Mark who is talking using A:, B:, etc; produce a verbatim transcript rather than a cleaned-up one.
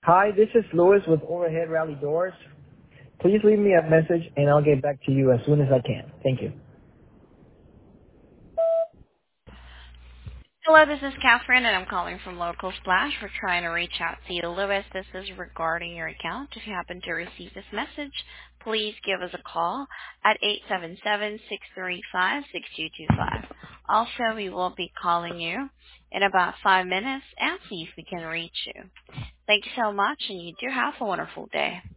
A: Hi, this is Louis with Overhead Rally Doors. Please leave me a message and I'll get back to you as soon as I can. Thank you.
B: Hello, this is Catherine, and I'm calling from Local Splash. We're trying to reach out to you, Lewis. This is regarding your account. If you happen to receive this message, please give us a call at eight seven seven, six three five, six two two five. Also, we will be calling you in about five minutes and see if we can reach you. Thank you so much, and you do have a wonderful day.